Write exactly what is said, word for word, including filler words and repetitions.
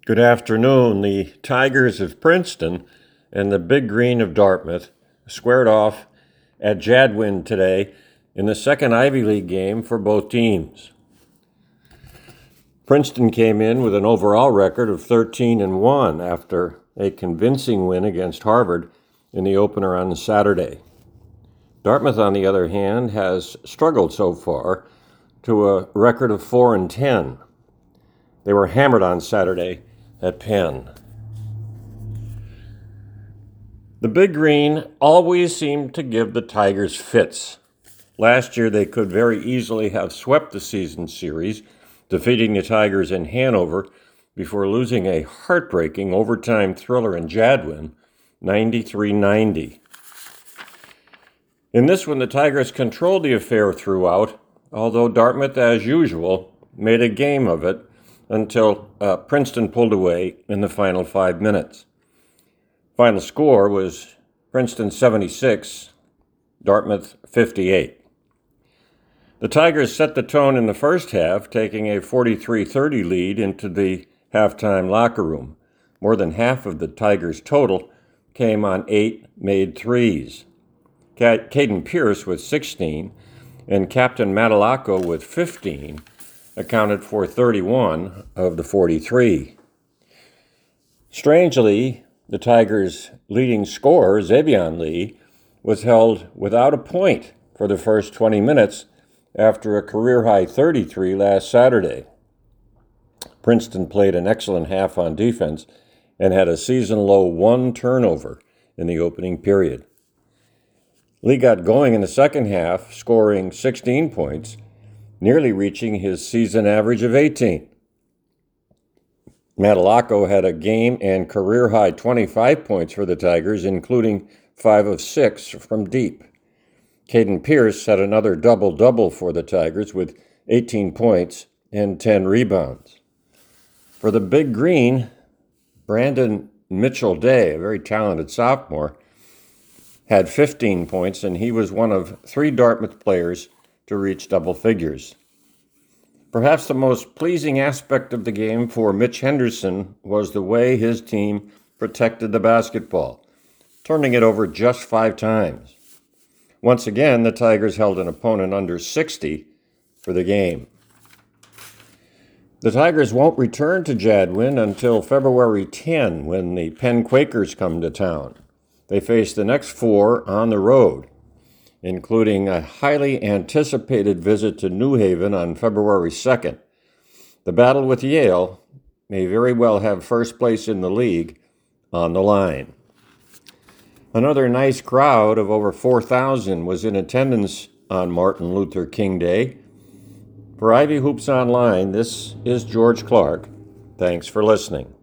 Good afternoon. The Tigers of Princeton and the Big Green of Dartmouth squared off at Jadwin today in the second Ivy League game for both teams. Princeton came in with an overall record of thirteen and one after a convincing win against Harvard in the opener on Saturday. Dartmouth, on the other hand, has struggled so far to a record of four and ten. They were hammered on Saturday at Penn. The Big Green always seemed to give the Tigers fits. Last year, they could very easily have swept the season series, defeating the Tigers in Hanover before losing a heartbreaking overtime thriller in Jadwin, ninety-three ninety. In this one, the Tigers controlled the affair throughout, although Dartmouth, as usual, made a game of it until uh, Princeton pulled away in the final five minutes. Final score was Princeton seventy-six, Dartmouth fifty-eight. The Tigers set the tone in the first half, taking a forty-three thirty lead into the halftime locker room. More than half of the Tigers' total came on eight made threes. Caden Pierce with sixteen and Captain Madalaco with fifteen accounted for thirty-one of the forty-three. Strangely, the Tigers' leading scorer, Xavion Lee, was held without a point for the first twenty minutes after a career-high thirty-three last Saturday. Princeton played an excellent half on defense and had a season-low one turnover in the opening period. Lee got going in the second half, scoring sixteen points, nearly reaching his season average of eighteen. Madalaco had a game and career-high twenty-five points for the Tigers, including five of six from deep. Caden Pierce had another double-double for the Tigers with eighteen points and ten rebounds. For the Big Green, Brandon Mitchell-Day, a very talented sophomore, had fifteen points, and he was one of three Dartmouth players to reach double figures. Perhaps the most pleasing aspect of the game for Mitch Henderson was the way his team protected the basketball, turning it over just five times. Once again, the Tigers held an opponent under sixty for the game. The Tigers won't return to Jadwin until February tenth, when the Penn Quakers come to town. They face the next four on the road, including a highly anticipated visit to New Haven on February second. The battle with Yale may very well have first place in the league on the line. Another nice crowd of over four thousand was in attendance on Martin Luther King Day. For Ivy Hoops Online, this is George Clark. Thanks for listening.